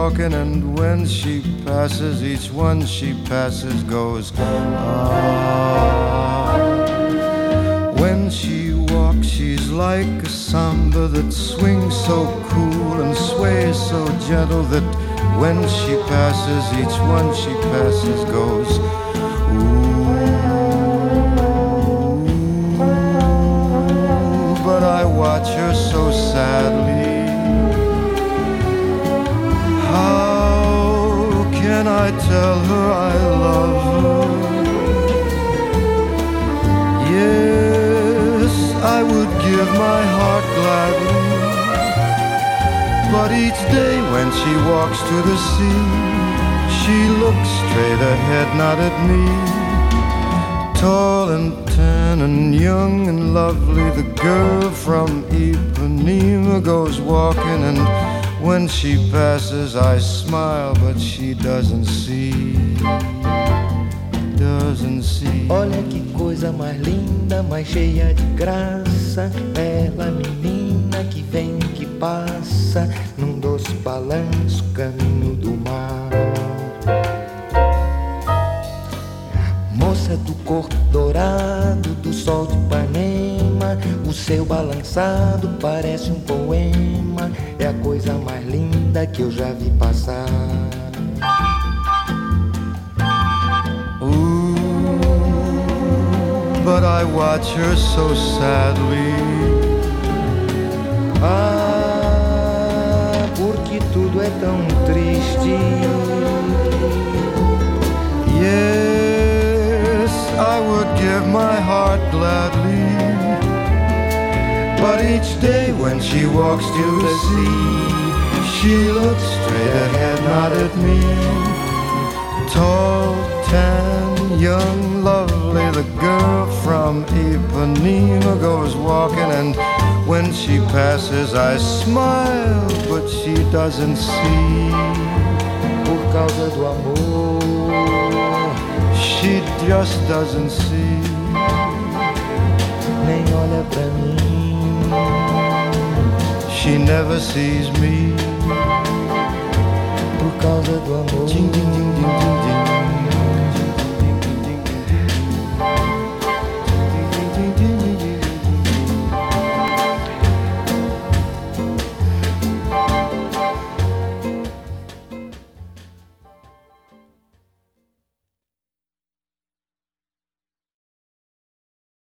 walking, and when she passes, each one she passes goes, ah. When she walks, she's like a samba that swings so cool and sways so gentle that when she passes, each one she passes goes, but I watch her so sadly. How can I tell her I love her? Yes, I would give my heart gladly, but each day when she walks to the sea, she looks straight ahead, not at me. Tall and tan and young and lovely, the girl from Ipanema goes walking, and when she passes I smile, but she doesn't see, doesn't see. Olha que coisa mais linda, mais cheia de graça, bela menina que vem, que passa, num doce balanço, caminho do mar. Moça do corpo dourado, do sol de Ipanema, o seu balançado parece um poema, é a coisa mais linda que eu já vi passar. Ooh, but I watch her so sadly. Ah, porque tudo é tão triste. Yes, I would give my heart gladly, but each day when she walks to the sea, she looks straight ahead, not at me. Tall, tan, young, lovely, the girl from Ipanema goes walking, and when she passes I smile, but she doesn't see. Por causa do amor, she just doesn't see. nem olha pra mim. She never sees me. Por causa do amor.